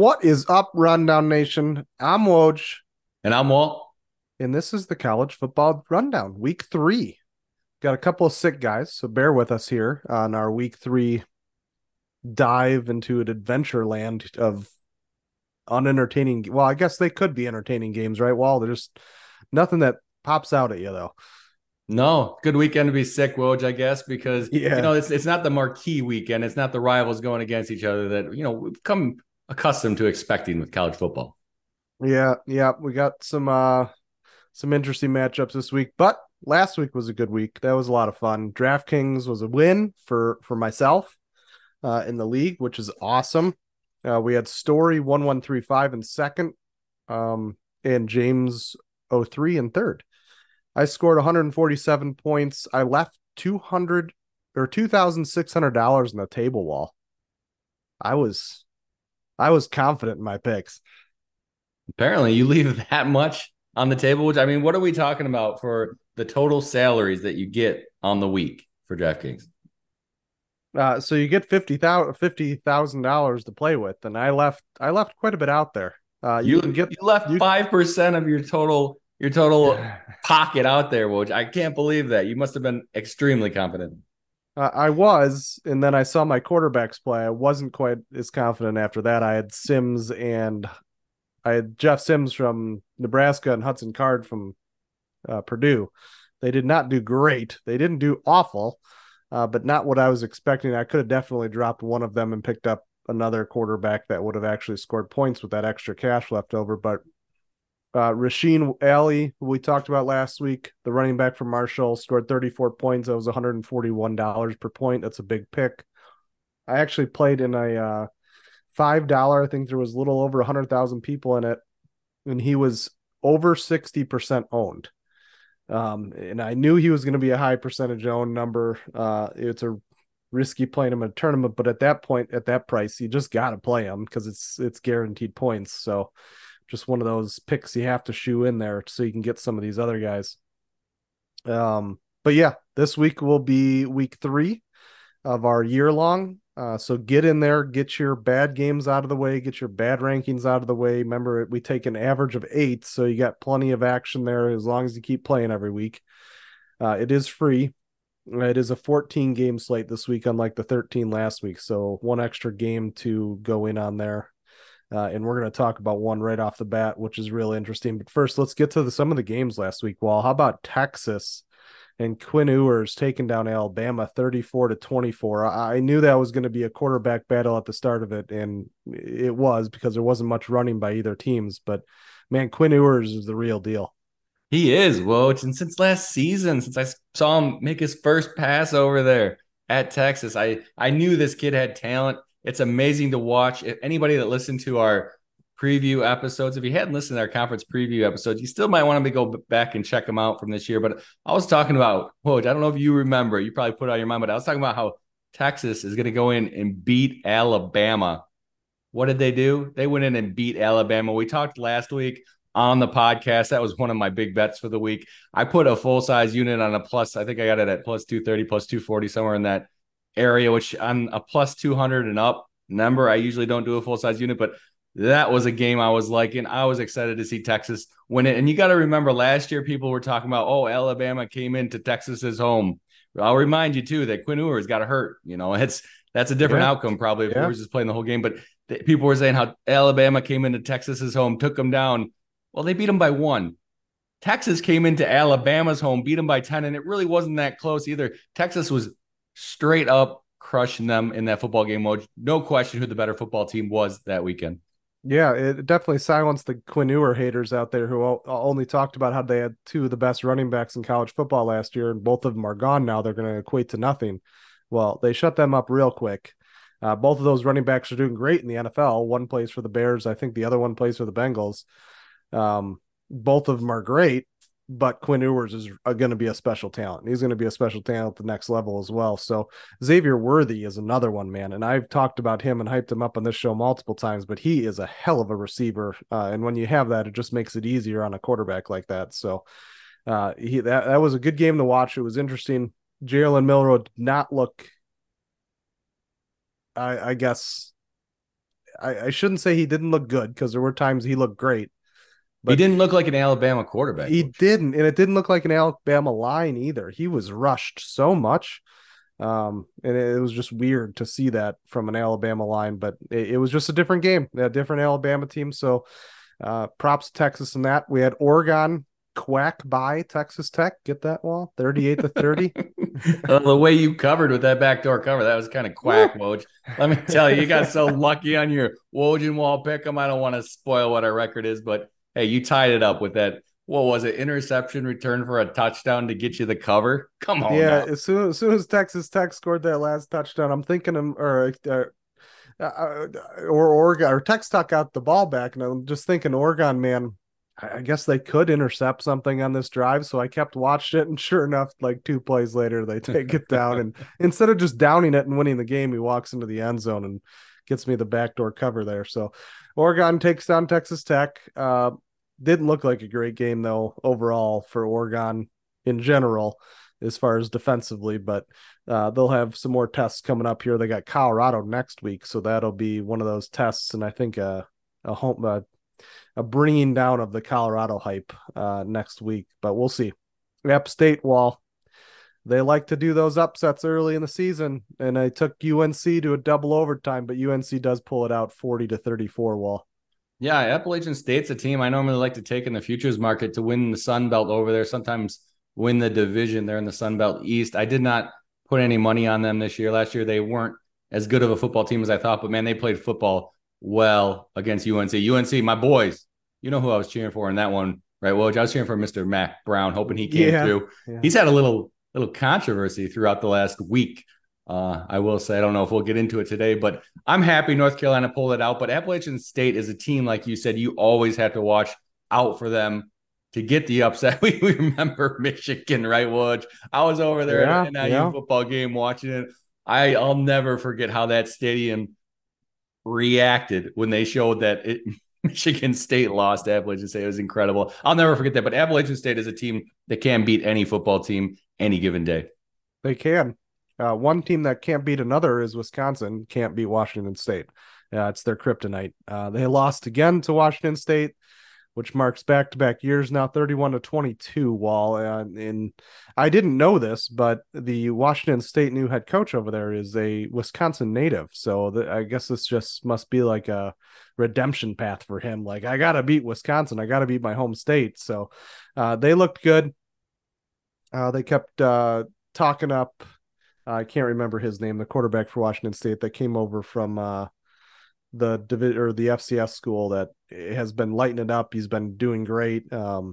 What is up, Rundown Nation? I'm Woj, And I'm Walt. and this is the College Football Rundown, Week 3. Got a couple of sick guys, so bear with us here on our Week 3 dive into an adventure land of unentertaining. Well, I guess they could be entertaining games, right? Well, they're just nothing that pops out at you, though. No, good weekend to be sick, Woj, I guess, because Yeah, it's not the marquee weekend. It's not the rivals going against each other that we've come accustomed to expecting with college football. yeah. We got some interesting matchups this week, but last week was a good week. That was a lot of fun. DraftKings was a win for myself in the league, which is awesome. We had Story 1135 in second, and James '03 in third. I scored 147 points. I left 200 or $2,600 in the table wall. I was I was confident in my picks. Apparently, you leave that much on the table, which I mean, what are we talking about for the total salaries that you get on the week for DraftKings? So you get $50,000 to play with, and I left quite a bit out there. You can get You left you 5% of your total pocket out there, Woj. I can't believe that. You must have been extremely confident. I was, and then I saw my quarterbacks play. I wasn't quite as confident after that. I had Jeff Sims from Nebraska and Hudson Card from Purdue. They did not do great. They didn't do awful, but not what I was expecting. I could have definitely dropped one of them and picked up another quarterback that would have actually scored points with that extra cash left over. But Rasheen Ali, who we talked about last week, the running back from Marshall, scored 34 points. That was $141 per point. That's a big pick. I actually played in a $5. I think there was a little over 100,000 people in it, and he was over 60% owned. And I knew he was going to be a high percentage owned number. It's a risky playing him in a tournament, but at that point, at that price, you just got to play him because it's guaranteed points. So just one of those picks you have to shoe in there so you can get some of these other guys. But yeah, this week will be week 3 of our year long. So get in there, get your bad games out of the way, get your bad rankings out of the way. Remember, we take an average of 8, so you got plenty of action there as long as you keep playing every week. It is free. It is a 14 game slate this week, unlike the 13 last week. So one extra game to go in on there. And we're going to talk about one right off the bat, which is really interesting. But first, let's get to some of the games last week. Well, how about Texas and Quinn Ewers taking down Alabama 34-24. I knew that was going to be a quarterback battle at the start of it, and it was because there wasn't much running by either teams. But man, Quinn Ewers is the real deal. He is, Woj. And since last season, since I saw him make his first pass over there at Texas, I knew this kid had talent. It's amazing to watch. If anybody that listened to our preview episodes, if you hadn't listened to our conference preview episodes, you still might want to go back and check them out from this year. But I was talking about, Woj, I don't know if you remember, you probably put it on your mind, but I was talking about how Texas is going to go in and beat Alabama. What did they do? They went in and beat Alabama. We talked last week on the podcast. That was one of my big bets for the week. I put a full size unit on a plus. I think I got it at plus 230, plus 240, somewhere in that area, which on a plus 200 and up number, I usually don't do a full size unit, but that was a game I was liking. I was excited to see Texas win it. And you got to remember last year, people were talking about, oh, Alabama came into Texas's home. I'll remind you too that Quinn Ewers got hurt. That's a different Yeah, outcome probably if yeah, Ewers is playing the whole game. But people were saying how Alabama came into Texas's home, took them down. Well, they beat them by 1. Texas came into Alabama's home, beat them by 10, and it really wasn't that close either. Texas was straight up crushing them in that football game. No question who the better football team was that weekend. yeah. It definitely silenced the Quinn Ewers haters out there who only talked about how they had two of the best running backs in college football last year, and both of them are gone now. They're going to equate to nothing. Well, they shut them up real quick. Both of those running backs are doing great in the NFL. One plays for the Bears. I think the other one plays for the Bengals. Both of them are great, but Quinn Ewers is going to be a special talent. He's going to be a special talent at the next level as well. So Xavier Worthy is another one, man. And I've talked about him and hyped him up on this show multiple times, but he is a hell of a receiver. And when you have that, it just makes it easier on a quarterback like that. So that was a good game to watch. It was interesting. Jalen Milroe did not look, I guess, I shouldn't say he didn't look good because there were times he looked great, He but didn't look like an Alabama quarterback, he coach. didn't, and it didn't look like an Alabama line either. He was rushed so much. And it was just weird to see that from an Alabama line, but it was just a different game, a different Alabama team. So props to Texas in that. We had Oregon quack by Texas Tech. Get that, Wall? 38-30. The way you covered with that backdoor cover, that was kind of Woo! quack, Woj. Let me tell you, you got so lucky on your Woj and Wall pick'em. I don't want to spoil what our record is, but hey, you tied it up with that. What was it? Interception return for a touchdown to get you the cover. Come on Yeah, now. as soon as Texas Tech scored that last touchdown, I'm thinking or Oregon or Tech Tech got the ball back, and I'm just thinking, Oregon, man, I guess they could intercept something on this drive. So I kept watching it, and sure enough, like 2 plays later, they take it down, and instead of just downing it and winning the game, he walks into the end zone and gets me the backdoor cover there. So Oregon takes down Texas Tech. Didn't look like a great game though overall for Oregon in general as far as defensively, but they'll have some more tests coming up here. They got Colorado next week, so that'll be one of those tests, and I think a bringing down of the Colorado hype next week. But we'll see. App State, Wall, they like to do those upsets early in the season, and I took UNC to a double overtime, but UNC does pull it out 40-34. Wall. Yeah, Appalachian State's a team I normally like to take in the futures market to win the Sun Belt over there. Sometimes win the division there in the Sun Belt East. I did not put any money on them this year. Last year they weren't as good of a football team as I thought, but man, they played football well against UNC. UNC, my boys, you know who I was cheering for in that one, right? Well, I was cheering for Mr. Mac Brown, hoping he came through. Yeah. He's had a little controversy throughout the last week. I will say, I don't know if we'll get into it today, but I'm happy North Carolina pulled it out. But Appalachian State is a team, like you said, you always have to watch out for them to get the upset. We remember Michigan, right, Woj? I was over there at an NIU football game watching it. I'll never forget how that stadium reacted when they showed that Michigan State lost to Appalachian State. It was incredible. I'll never forget that. But Appalachian State is a team that can beat any football team any given day. They can. One team that can't beat another is Wisconsin. Can't beat Washington State. It's their kryptonite. They lost again to Washington State, which marks back-to-back years now, 31-22. Wall, and I didn't know this, but the Washington State new head coach over there is a Wisconsin native. So I guess this just must be like a redemption path for him. Like, I gotta beat Wisconsin. I gotta beat my home state. So they looked good. They kept talking up. I can't remember his name, the quarterback for Washington State that came over from the FCS school that has been lighting it up. He's been doing great.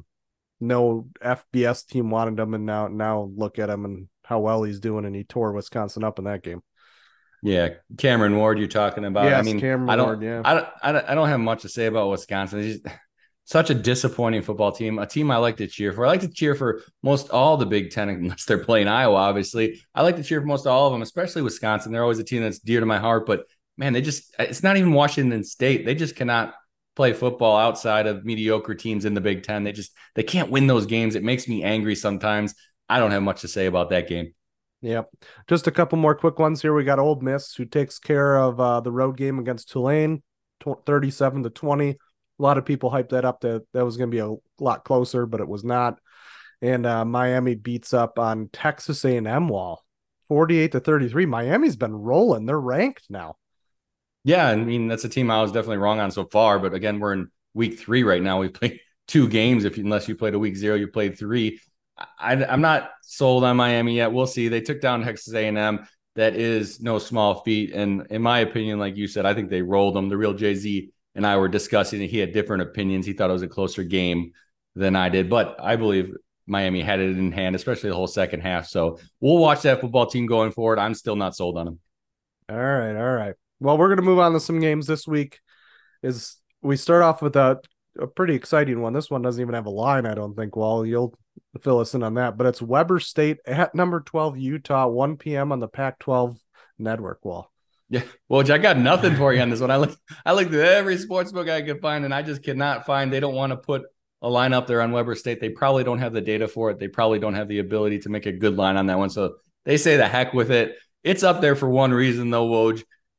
No FBS team wanted him, and now look at him and how well he's doing. And he tore Wisconsin up in that game. Yeah, Cameron Ward, you're talking about. Yes, I mean, Cameron Ward. Yeah, I don't have much to say about Wisconsin. It's just such a disappointing football team. A team I like to cheer for. I like to cheer for most all the Big Ten, unless they're playing Iowa. Obviously, I like to cheer for most all of them, especially Wisconsin. They're always a team that's dear to my heart. But man, it's not even Washington State. They just cannot play football outside of mediocre teams in the Big Ten. They can't win those games. It makes me angry sometimes. I don't have much to say about that game. Yep. Just a couple more quick ones here. We got Ole Miss, who takes care of the road game against Tulane, 37-20. A lot of people hyped that up that was going to be a lot closer, but it was not. And Miami beats up on Texas A&M, Wall, 48-33. Miami's been rolling. They're ranked now. Yeah, I mean, that's a team I was definitely wrong on so far. But again, we're in week 3 right now. We played 2 games. Unless you played a week 0, you played 3. I'm not sold on Miami yet. We'll see. They took down Texas A&M. That is no small feat. And in my opinion, like you said, I think they rolled them. The real Jay-Z and I were discussing it. He had different opinions. He thought it was a closer game than I did. But I believe Miami had it in hand, especially the whole second half. So we'll watch that football team going forward. I'm still not sold on them. All right. Well, we're going to move on to some games this week. We start off with a pretty exciting one. This one doesn't even have a line, I don't think. Well, you'll fill us in on that. But it's Weber State at number 12 Utah, 1 p.m. on the Pac-12 network. Wall. Yeah, well, I got nothing for you on this one. I looked at every sports book I could find, and I just cannot find. They don't want to put a line up there on Weber State. They probably don't have the data for it. They probably don't have the ability to make a good line on that one. So they say the heck with it. It's up there for one reason, though, Woj.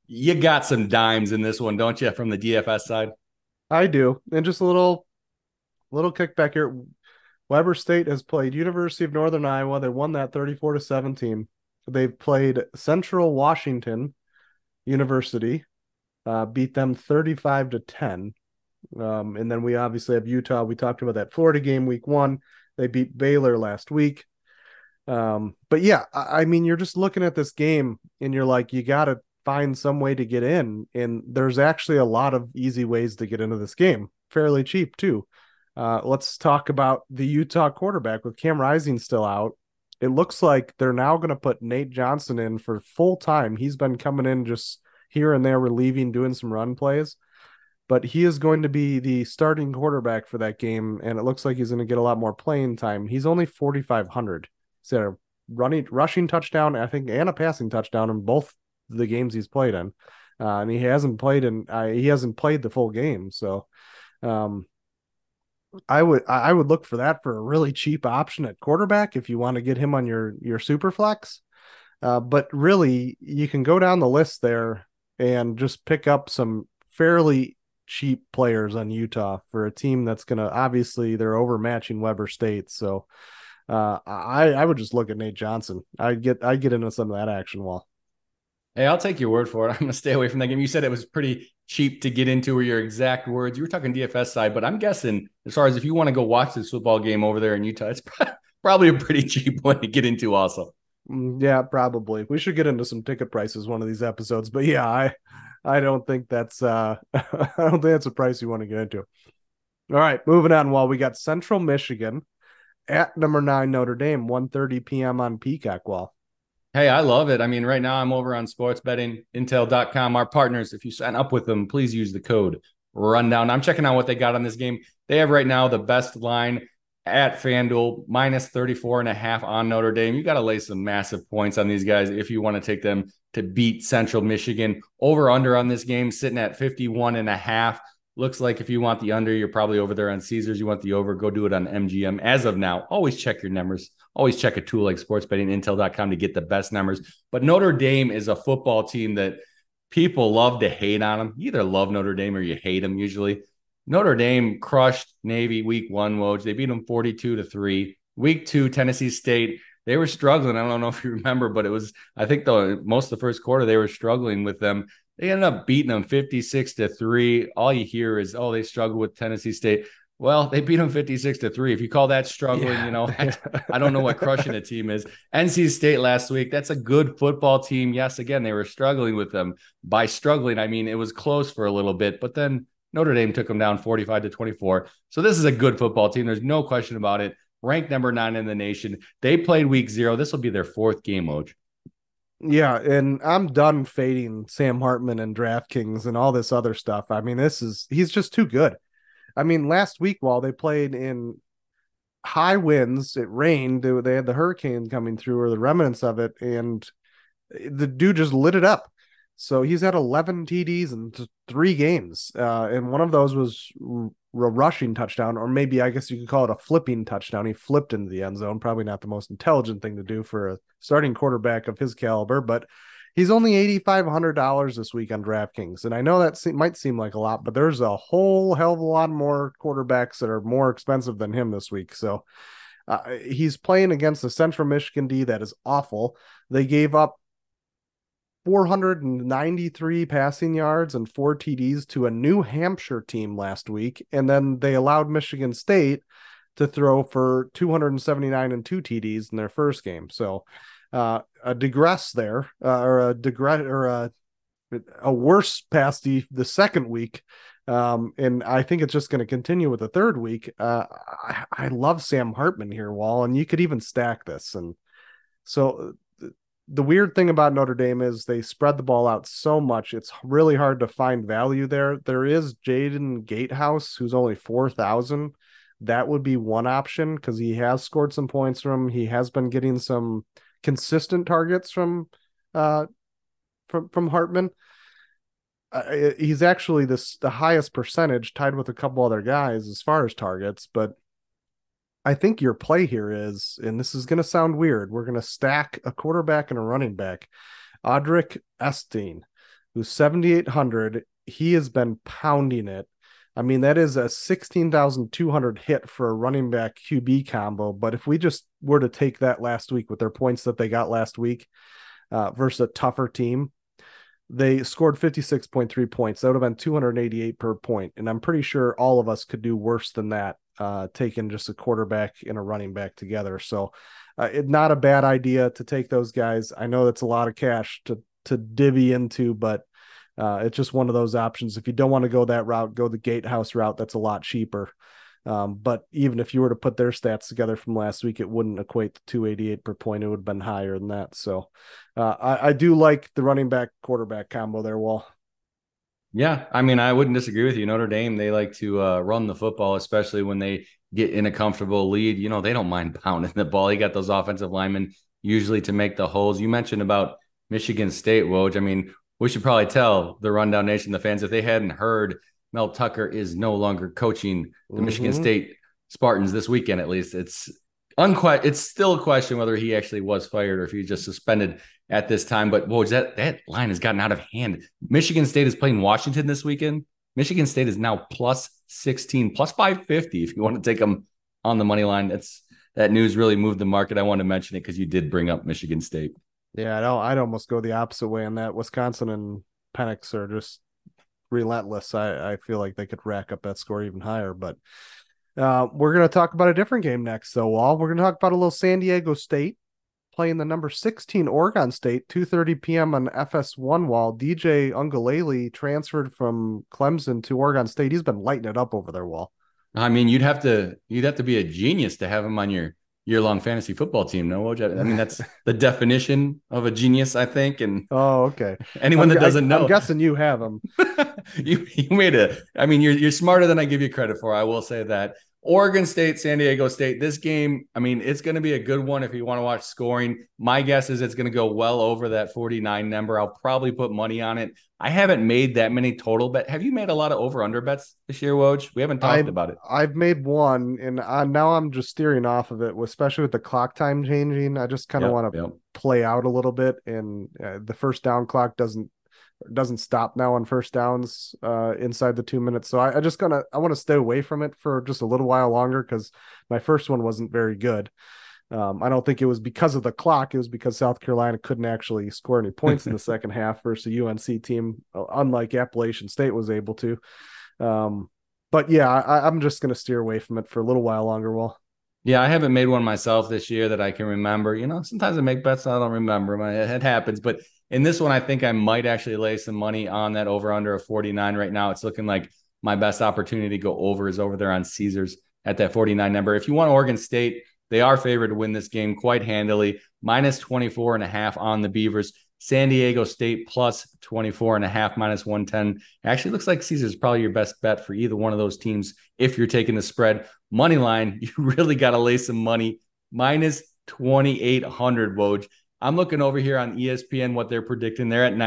You got some dimes in this one, don't you, from the DFS side? I do. And just a little kickback here. Weber State has played University of Northern Iowa. They won that 34-17. They've played Central Washington University, beat them 35-10. And then we obviously have Utah. We talked about that Florida game week 1. They beat Baylor last week. But yeah, I mean, you're just looking at this game and you're like, you got to find some way to get in. And there's actually a lot of easy ways to get into this game, fairly cheap too. Let's talk about the Utah quarterback with Cam Rising still out. It looks like they're now going to put Nate Johnson in for full time. He's been coming in just here and there, relieving, doing some run plays, but he is going to be the starting quarterback for that game. And it looks like he's going to get a lot more playing time. He's only 4,500. He's got a rushing touchdown, I think, and a passing touchdown in both the games he's played in. And he hasn't played the full game. So, I would look for that for a really cheap option at quarterback if you want to get him on your super flex. But really, you can go down the list there and just pick up some fairly cheap players on Utah for a team that's going to obviously they're overmatching Weber State. So I would just look at Nate Johnson. I'd get into some of that action while. Hey, I'll take your word for it. I'm going to stay away from that game. You said it was pretty cheap to get into, or your exact words. You were talking DFS side, but I'm guessing as far as if you want to go watch this football game over there in Utah, it's probably a pretty cheap one to get into also. Yeah, probably. We should get into some ticket prices one of these episodes, but yeah, I don't think that's I don't think that's a price you want to get into. All right, moving on. While we got Central Michigan at number 9 Notre Dame, 1:30 p.m. on Peacock Wall. Hey, I love it. I mean, right now I'm over on sportsbettingintel.com. Our partners, if you sign up with them, please use the code rundown. I'm checking out what they got on this game. They have right now the best line at FanDuel, minus 34.5 on Notre Dame. You got to lay some massive points on these guys if you want to take them to beat Central Michigan. Over under on this game sitting at 51.5. Looks like if you want the under, you're probably over there on Caesars. You want the over, go do it on MGM. As of now, always check your numbers. Always check a tool like sportsbettingintel.com to get the best numbers. But Notre Dame is a football team that people love to hate on them. You either love Notre Dame or you hate them usually. Notre Dame crushed Navy week 1, Woj. They beat them 42-3. Week 2, Tennessee State, they were struggling. I don't know if you remember, but it was, I think most of the first quarter, they were struggling with them. They ended up beating them 56-3. All you hear is, oh, they struggled with Tennessee State. Well, they beat them 56-3. If you call that struggling, I don't know what crushing a team is. NC State last week, that's a good football team. Yes, again, they were struggling with them. By struggling, I mean, it was close for a little bit, but then Notre Dame took them down 45-24. So this is a good football team. There's no question about it. Ranked number 9 in the nation. They played week 0. This will be their 4th game, Oj. Yeah, and I'm done fading Sam Hartman and DraftKings and all this other stuff. I mean, he's just too good. I mean, last week while they played in high winds, it rained. They had the hurricane coming through or the remnants of it, and the dude just lit it up. So he's had 11 TDs in 3 games, and one of those was a rushing touchdown, or maybe I guess you could call it a flipping touchdown. He flipped into the end zone. Probably not the most intelligent thing to do for a starting quarterback of his caliber, but he's only $8,500 this week on DraftKings. And I know that might seem like a lot, but there's a whole hell of a lot more quarterbacks that are more expensive than him this week. So he's playing against the Central Michigan D that is awful. They gave up 493 passing yards and 4 TDs to a New Hampshire team last week. And then they allowed Michigan State to throw for 279 and 2 TDs in their first game. So a digress there, or a worse past the second week. And I think it's just going to continue with the third week. I love Sam Hartman here, Wall, and you could even stack this. And so the weird thing about Notre Dame is they spread the ball out so much. It's really hard to find value there. There is Jaden Gatehouse, who's only 4,000. That would be one option because he has scored some points from. He has been getting some consistent targets from Hartman. He's actually the highest percentage, tied with a couple other guys as far as targets, but I think your play here is, and this is going to sound weird, we're going to stack a quarterback and a running back. Audric Esteen, who's 7,800. He has been pounding it. I mean, that is a 16,200 hit for a running back QB combo. But if we just were to take that last week with their points that they got last week versus a tougher team, they scored 56.3 points. That would have been 288 per point. And I'm pretty sure all of us could do worse than that, taking just a quarterback and a running back together. So it's not a bad idea to take those guys. I know that's a lot of cash to divvy into, but it's just one of those options. If you don't want to go that route, go the Gatehouse route. That's a lot cheaper. But even if you were to put their stats together from last week, it wouldn't equate to 288 per point. It would have been higher than that. So I do like the running back quarterback combo there, Wall. Yeah, I mean, I wouldn't disagree with you. Notre Dame, they like to run the football, especially when they get in a comfortable lead. You know, they don't mind pounding the ball. You got those offensive linemen usually to make the holes. You mentioned about Michigan State, Woj. I mean, we should probably tell the Rundown Nation, the fans, if they hadn't heard, Mel Tucker is no longer coaching the Michigan State Spartans this weekend. At least it's still a question whether he actually was fired or if he just suspended at this time. But Woj, that line has gotten out of hand. Michigan State is playing Washington this weekend. Michigan State is now plus 16, plus 550 if you want to take them on the money line. That news really moved the market. I want to mention it because you did bring up Michigan State. Yeah, I'd almost go the opposite way on that. Wisconsin and Penix are just relentless. I feel like they could rack up that score even higher. But we're going to talk about a different game next. So, Wall, we're going to talk about a little San Diego State playing the number 16 Oregon State, 2:30 p.m. on FS1. Wall, DJ Uiagalelei transferred from Clemson to Oregon State. He's been lighting it up over there, Wall. I mean, you'd have to be a genius to have him on your year-long fantasy football team. No, Woj? I mean, that's the definition of a genius, I think. And okay, anyone that doesn't know, I'm guessing you have him. you made I mean, you're smarter than I give you credit for. I will say that. Oregon State, San Diego State, this game, I mean, it's going to be a good one if you want to watch scoring. My guess is it's going to go well over that 49 number. I'll probably put money on it. I haven't made that many total bet. Have you made a lot of over-under bets this year, Woj? We haven't talked about it. I've made one, and now I'm just steering off of it, especially with the clock time changing. I just kind of want to play out a little bit, and the first down clock doesn't stop now on first downs inside the 2 minutes. So I want to stay away from it for just a little while longer because my first one wasn't very good. I don't think it was because of the clock. It was because South Carolina couldn't actually score any points in the second half versus a UNC team, unlike Appalachian State was able to. But yeah, I'm just going to steer away from it for a little while longer. Well, yeah, I haven't made one myself this year that I can remember. You know, sometimes I make bets I don't remember. It happens, but in this one, I think I might actually lay some money on that over under of 49 right now. It's looking like my best opportunity to go over is over there on Caesars at that 49 number. If you want Oregon State, they are favored to win this game quite handily. Minus 24.5 on the Beavers. San Diego State plus 24.5, minus 110. Actually looks like Caesars is probably your best bet for either one of those teams if you're taking the spread. Money line, you really got to lay some money. Minus 2,800, Woj. I'm looking over here on ESPN, what they're predicting. They're at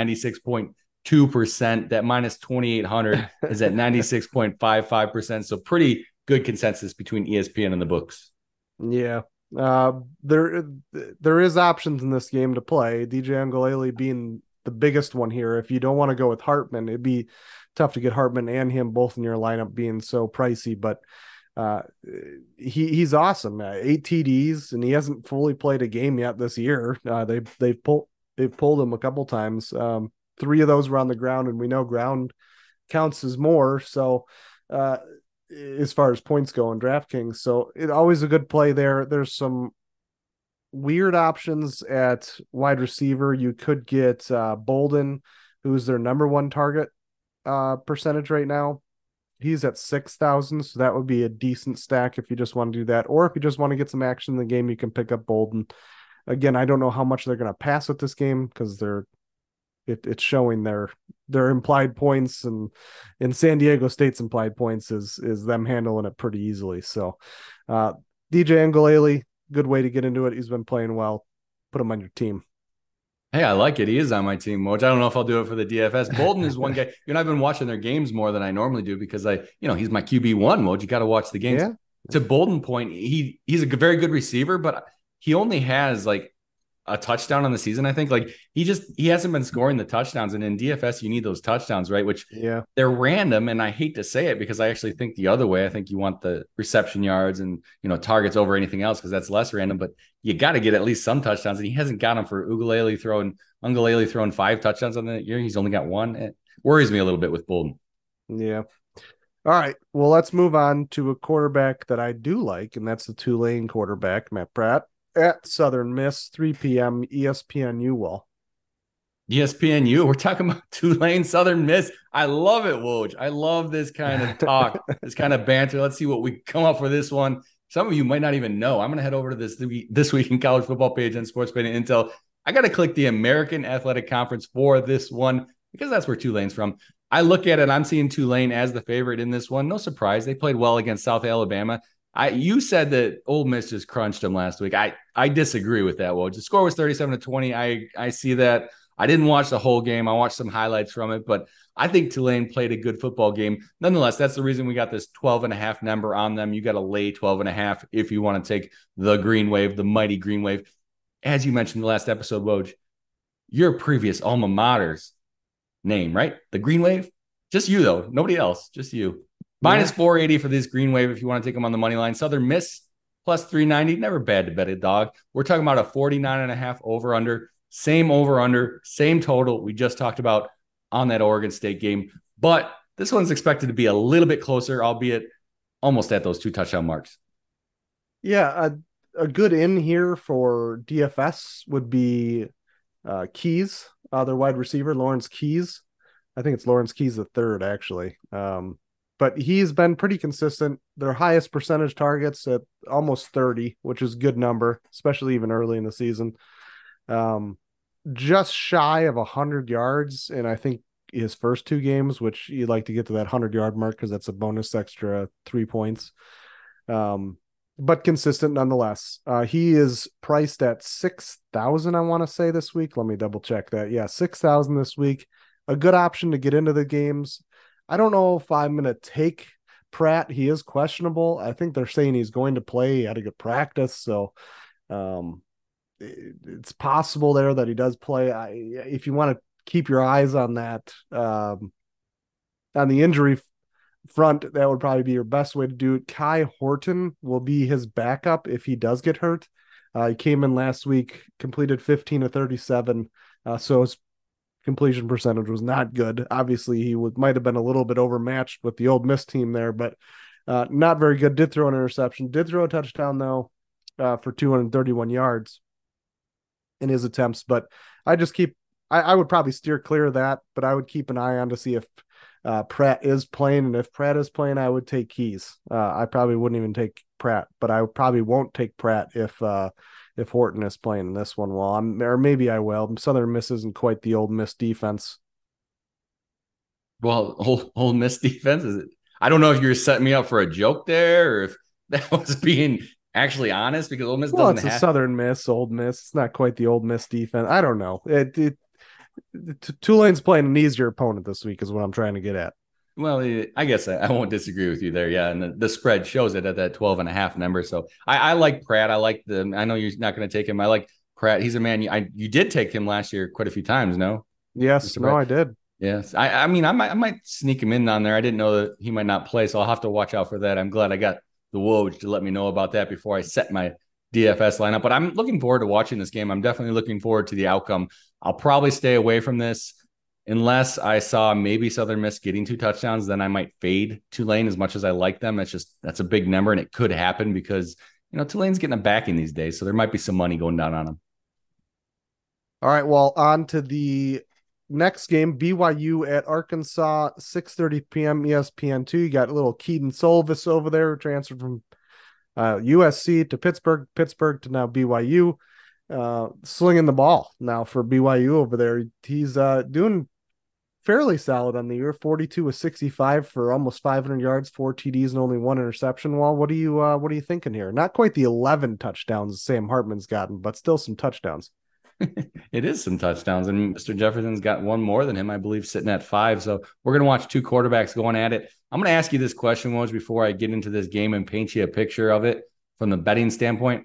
96.2%. That minus 2,800 is at 96.55%. So pretty good consensus between ESPN and the books. Yeah. There is options in this game to play. DJ Uiagalelei being the biggest one here. If you don't want to go with Hartman, it'd be tough to get Hartman and him both in your lineup being so pricey, but he's awesome. 8 TDs, and he hasn't fully played a game yet this year. They've pulled him a couple times. 3 of those were on the ground, and we know ground counts as more. So as far as points go in DraftKings, so it's always a good play there. There's some weird options at wide receiver. You could get Bolden, who's their number 1 target percentage right now. He's at 6,000, so that would be a decent stack if you just want to do that. Or if you just want to get some action in the game, you can pick up Bolden. Again, I don't know how much they're going to pass with this game because it's showing their implied points, and in San Diego State's implied points is them handling it pretty easily. So DJ Uiagalelei, good way to get into it. He's been playing well. Put him on your team. Hey, I like it. He is on my team, Woj. I don't know if I'll do it for the DFS. Bolden is one guy. I've been watching their games more than I normally do because he's my QB1, Woj. You got to watch the games. Yeah. To Bolden point, he's a very good receiver, but he only has a touchdown on the season. I think like he hasn't been scoring the touchdowns, and in DFS you need those touchdowns, right? Which Yeah. they're random, and I hate to say it because I actually think the other way. I think you want the reception yards and targets over anything else because that's less random. But you got to get at least some touchdowns, and he hasn't got them for Ungalele throwing 5 touchdowns on the year. He's only got 1. It worries me a little bit with Bolden. Yeah. All right. Well, let's move on to a quarterback that I do like, and that's the Tulane quarterback, Matt Pratt, at Southern Miss, 3 p.m. ESPNU. Well, ESPNU. We're talking about Tulane Southern Miss. I love it, Woj. I love this kind of talk, this kind of banter. Let's see what we come up for this one. Some of you might not even know. I'm going to head over to this week in college football page on Sports Betting Intel. I got to click the American Athletic Conference for this one because that's where Tulane's from. I look at it, I'm seeing Tulane as the favorite in this one. No surprise. They played well against South Alabama. You said that Ole Miss just crunched them last week. I disagree with that. Well, the score was 37-20. I see that. I didn't watch the whole game. I watched some highlights from it, but I think Tulane played a good football game. Nonetheless, that's the reason we got this 12.5 number on them. You got to lay 12.5 if you want to take the Green Wave, the mighty Green Wave. As you mentioned in the last episode, Woj, your previous alma mater's name, right? The Green Wave? Just you, though. Nobody else. Just you. Minus 480 for this Green Wave if you want to take them on the money line. Southern Miss plus 390. Never bad to bet a dog. We're talking about a 49.5 over-under. Same over-under, same total we just talked about on that Oregon State game. But this one's expected to be a little bit closer, albeit almost at those 2 touchdown marks. Yeah, a good in here for DFS would be Keys, their wide receiver, Lawrence Keys. I think it's Lawrence Keys the third, actually. But he's been pretty consistent. Their highest percentage targets at almost 30, which is a good number, especially even early in the season. Just shy of 100 yards, and I think his first 2 games, which you'd like to get to that 100-yard mark because that's a bonus extra 3 points. But consistent nonetheless. He is priced at 6,000, I want to say, this week. Let me double check that. Yeah, 6,000 this week. A good option to get into the games. I don't know if I'm going to take Pratt. He is questionable. I think they're saying he's going to play. He had a good practice, so it's possible there that he does play. If you want to keep your eyes on that, on the injury front, that would probably be your best way to do it. Kai Horton will be his backup if he does get hurt. He came in last week, completed 15 of 37, so his completion percentage was not good. Obviously, he might have been a little bit overmatched with the Ole Miss team there, but not very good. Did throw an interception, did throw a touchdown, though, for 231 yards in his attempts. But I would probably steer clear of that, but I would keep an eye on to see if Pratt is playing. And if Pratt is playing, I would take Keys. I probably wouldn't even take Pratt, but I probably won't take Pratt if Horton is playing in this one. Well, or maybe I will. Southern Miss isn't quite the Ole Miss defense. Well, Ole Miss defense is it? I don't know if you're setting me up for a joke there, or if that was being actually honest, because Ole Miss doesn't have. It's a Southern Miss, Ole Miss. It's not quite the Ole Miss defense. I don't know. Tulane's playing an easier opponent this week, is what I'm trying to get at. Well, I guess I won't disagree with you there. Yeah, and the spread shows it at that 12.5 number. So I like Pratt. I know you're not going to take him. I like Pratt. He's a man. You did take him last year quite a few times, no? Yes, no, I did. Yes, I mean, I might sneak him in on there. I didn't know that he might not play, so I'll have to watch out for that. I'm glad I got the Woj to let me know about that before I set my DFS lineup. But I'm looking forward to watching this game. I'm definitely looking forward to the outcome. I'll probably stay away from this unless I saw maybe Southern Miss getting 2 touchdowns. Then I might fade Tulane as much as I like them. That's a big number, and it could happen because Tulane's getting a backing these days, so there might be some money going down on them. All right, well, on to the next game, BYU at Arkansas, 6:30 p.m. ESPN2. You got a little Keaton Solvis over there, transferred from USC to Pittsburgh to now BYU, slinging the ball now for BYU over there. He's doing fairly solid on the year, 42 of 65 for almost 500 yards, 4 TDs and only 1 interception. Well, what are you thinking here? Not quite the 11 touchdowns Sam Hartman's gotten, but still some touchdowns. It is some touchdowns, and Mr. Jefferson's got 1 more than him, I believe, sitting at 5. So we're going to watch 2 quarterbacks going at it. I'm going to ask you this question, Woj, before I get into this game and paint you a picture of it from the betting standpoint.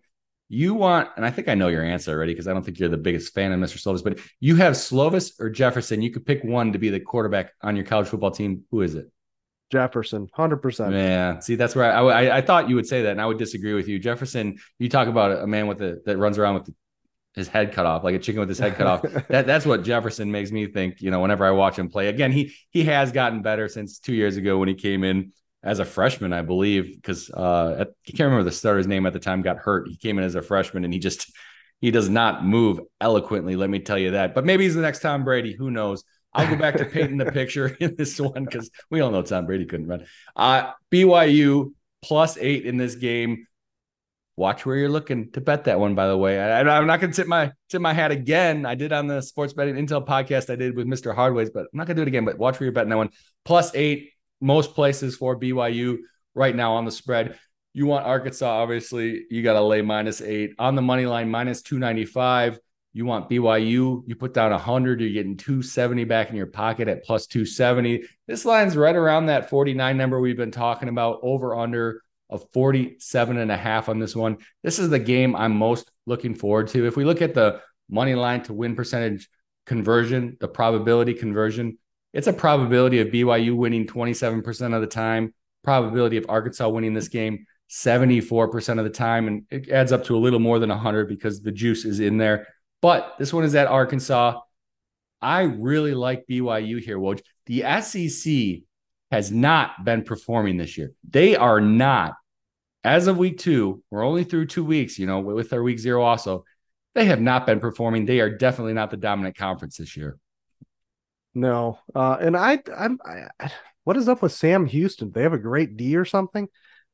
You want, and I think I know your answer already because I don't think you're the biggest fan of Mr. Slovis, but you have Slovis or Jefferson. You could pick one to be the quarterback on your college football team. Who is it? Jefferson, 100%. Yeah, see, that's where I thought you would say that, and I would disagree with you. Jefferson, you talk about a man that runs around with his head cut off, like a chicken with his head cut off. That's what Jefferson makes me think. Whenever I watch him play, again, he has gotten better since 2 years ago when he came in as a freshman, I believe, because I can't remember the starter's name at the time. Got hurt. He came in as a freshman, and he does not move eloquently. Let me tell you that. But maybe he's the next Tom Brady. Who knows? I'll go back to painting the picture in this one because we all know Tom Brady couldn't run. BYU +8 in this game. Watch where you're looking to bet that one, by the way. I'm not going to tip my hat again. I did on the Sports Betting Intel podcast I did with Mr. Hardways, but I'm not going to do it again. But watch where you're betting that one. +8, most places for BYU right now on the spread. You want Arkansas, obviously. You got to lay -8. On the money line, -295. You want BYU, you put down 100, you're getting 270 back in your pocket at +270. This line's right around that 49 number we've been talking about, over under of 47.5 on this one. This is the game I'm most looking forward to. If we look at the money line to win percentage conversion, the probability conversion, it's a probability of BYU winning 27% of the time, probability of Arkansas winning this game 74% of the time, and it adds up to a little more than 100 because the juice is in there. But this one is at Arkansas. I really like BYU here, Woj. The SEC has not been performing this year. They are not. As of week 2, we're only through 2 weeks, with our week 0 also. They have not been performing. They are definitely not the dominant conference this year. No. And what is up with Sam Houston? They have a great D or something?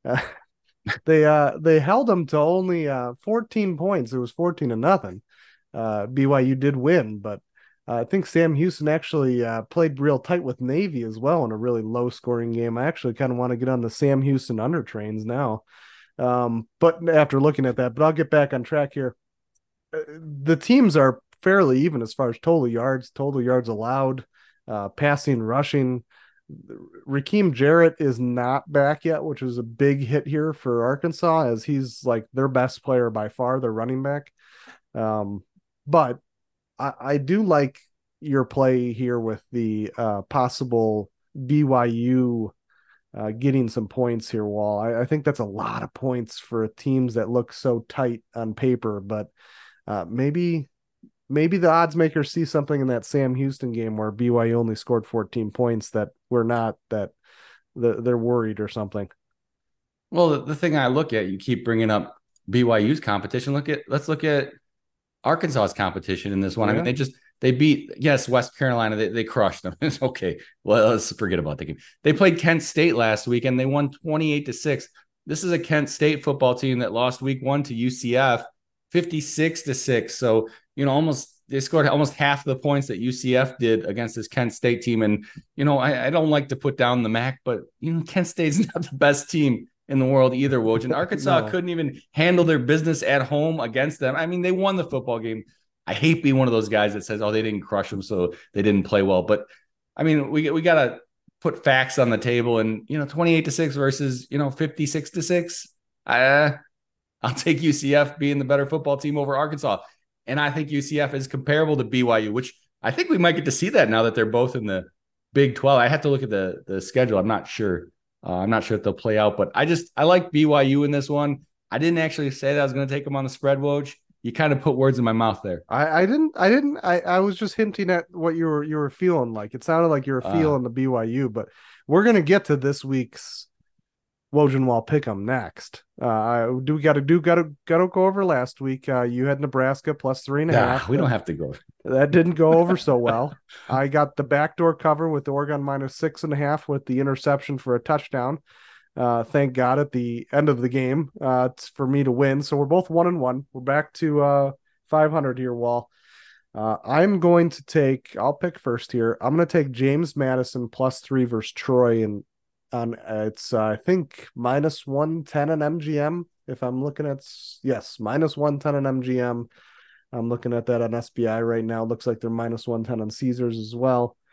They held them to only 14 points. It was 14-0. BYU did win, but I think Sam Houston actually played real tight with Navy as well in a really low scoring game. I actually kind of want to get on the Sam Houston under trains now. But after looking at that, but I'll get back on track here. The teams are fairly even as far as total yards allowed, passing, rushing. Raheem Jarrett is not back yet, which is a big hit here for Arkansas, as he's like their best player by far, their running back. But I do like your play here with the possible BYU getting some points here, Wall. I think that's a lot of points for teams that look so tight on paper, but maybe the odds makers see something in that Sam Houston game where BYU only scored 14 points that they're worried or something. Well, the thing I look at, you keep bringing up BYU's competition. Let's look at Arkansas's competition in this one. Yeah. I mean, they beat, yes, West Carolina. They crushed them. It's okay. Well, let's forget about the game. They played Kent State last week and they won 28-6. This is a Kent State football team that lost week 1 to UCF 56-6. So, they scored almost half the points that UCF did against this Kent State team. And, I don't like to put down the MAC, but, Kent State's not the best team in the world either, Woj. And Arkansas couldn't even handle their business at home against them. I mean, they won the football game. I hate being one of those guys that says, oh, they didn't crush them, so they didn't play well. But, I mean, we got to put facts on the table. And, 28-6 versus, 56-6. I'll take UCF being the better football team over Arkansas. And I think UCF is comparable to BYU, which I think we might get to see that now that they're both in the Big 12. I have to look at the schedule. I'm not sure. I'm not sure if they'll play out, but I like BYU in this one. I didn't actually say that I was going to take them on the spread, Woj. You kind of put words in my mouth there. I didn't. I was just hinting at what you were feeling like. It sounded like you were feeling the BYU, but we're going to get to this week's Woj and Wall pick'em next. We got to go over last week. You had Nebraska +3.5. We don't have to go. That didn't go over so well. I got the backdoor cover with the Oregon -6.5 with the interception for a touchdown. Thank God at the end of the game, it's for me to win. So we're both 1-1. We're back to 500 here, Wall. I'll pick first here. I'm going to take James Madison +3 versus Troy, and it's I think -110 on MGM. If I'm looking at, yes, -110 on MGM. I'm looking at that on SBI right now. Looks like they're -110 on Caesars as well.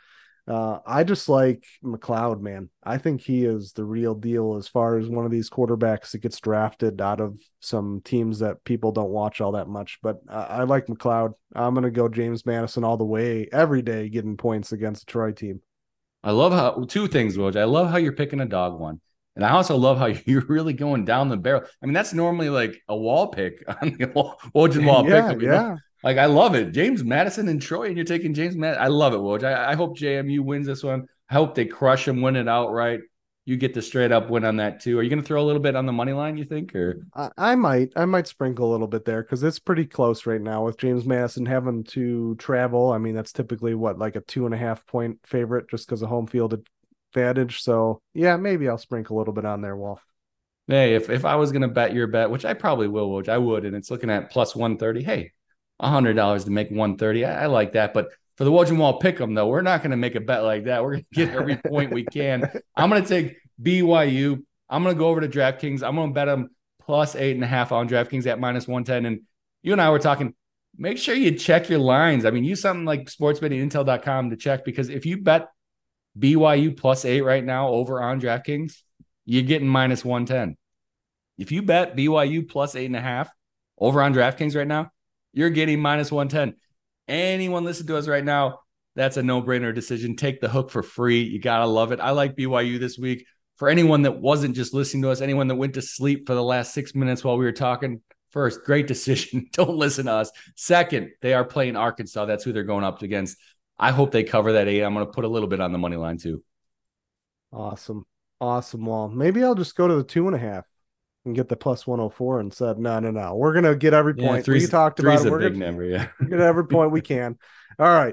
I just like McLeod, man. I think he is the real deal as far as one of these quarterbacks that gets drafted out of some teams that people don't watch all that much. But I like McLeod. I'm going to go James Madison all the way every day, getting points against the Troy team. I love how two things, Woj. I love how you're picking a dog one. And I also love how you're really going down the barrel. I mean, that's normally like a wall pick on the Woj and wall pick. Yeah. Like I love it. James Madison and Troy, and you're taking James Madison. I love it, Woj. I hope JMU wins this one. I hope they crush him, win it outright. You get the straight up win on that too. Are you going to throw a little bit on the money line, you think? Or I might sprinkle a little bit there because it's pretty close right now with James Madison having to travel. I mean, that's typically what, like a 2.5 point favorite just because of home field advantage. So yeah, maybe I'll sprinkle a little bit on there, Wolf. hey, if I was going to bet your bet, which I probably will, Woj, I would, and it's looking at plus 130. Hey, $100 to make 130. I like that. But for the Woj and Wall pick 'em, though, we're not going to make a bet like that. We're going to get every point we can. I'm going to take BYU. I'm going to go over to DraftKings. I'm going to bet them plus 8.5 on DraftKings at minus 110. And you and I were talking, make sure you check your lines. I mean, use something like sportsbettingintel.com to check, because if you bet BYU plus 8 right now over on DraftKings, you're getting minus 110. If you bet BYU plus 8.5 over on DraftKings right now, you're getting minus 110. Anyone listen to us right now, that's a no-brainer decision. Take the hook for free. You got to love it. I like BYU this week. For anyone that wasn't just listening to us, anyone that went to sleep for the last 6 minutes while we were talking, first, great decision. Don't listen to us. Second, they are playing Arkansas. That's who they're going up against. I hope they cover that 8. I'm going to put a little bit on the money line too. Awesome. Well, maybe I'll just go to the 2.5 and get the plus 104 and said, no. We're going to get every point. We talked about it. We're a big number. Yeah. Get every point we can. All right.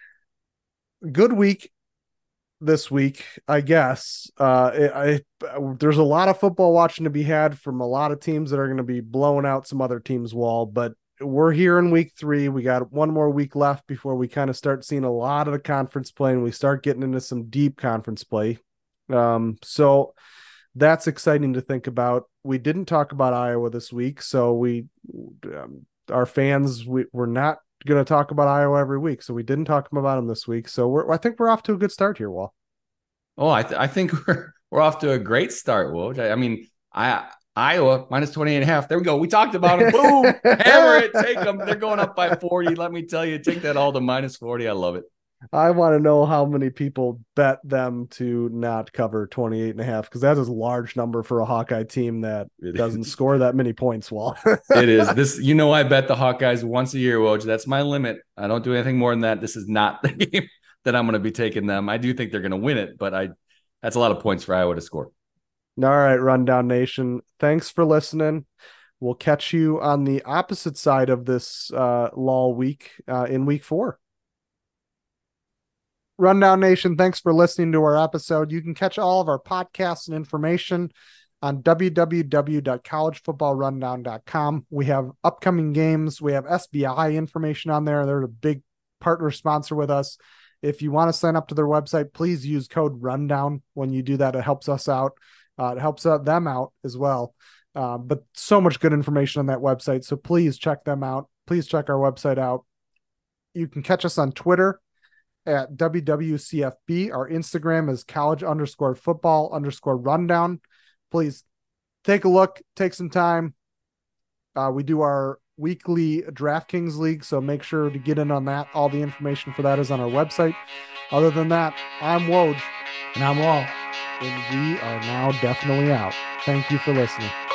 Good week this week, I guess. There's a lot of football watching to be had from a lot of teams that are going to be blowing out some other teams' wall, but we're here in week 3. We got one more week left before we kind of start seeing a lot of the conference play and we start getting into some deep conference play. So that's exciting to think about. We didn't talk about Iowa this week, so our fans, we're not going to talk about Iowa every week, so we didn't talk about them this week. So I think we're off to a good start here, Wall. Oh, I think we're off to a great start, Woj. I mean, Iowa minus 28.5. There we go. We talked about it. Boom, hammer it, take them. They're going up by 40. Let me tell you, take that all to minus 40. I love it. I want to know how many people bet them to not cover 28.5, because that is a large number for a Hawkeye team that doesn't score that many points. Well, it is this, I bet the Hawkeyes once a year, Woj. That's my limit. I don't do anything more than that. This is not the game that I'm going to be taking them. I do think they're going to win it, but that's a lot of points for Iowa to score. All right, Rundown Nation. Thanks for listening. We'll catch you on the opposite side of this lull week in week 4. Rundown Nation, thanks for listening to our episode. You can catch all of our podcasts and information on www.collegefootballrundown.com. We have upcoming games. We have SBI information on there. They're a big partner sponsor with us. If you want to sign up to their website, please use code RUNDOWN. When you do that, it helps us out. It helps them out as well. But so much good information on that website. So please check them out. Please check our website out. You can catch us on Twitter at WWCFB. Our Instagram is college_football_rundown. Please take a look, take some time. We do our weekly DraftKings League, so make sure to get in on that. All the information for that is on our website. Other than that, I'm Woj. And I'm Wall. And we are now definitely out. Thank you for listening.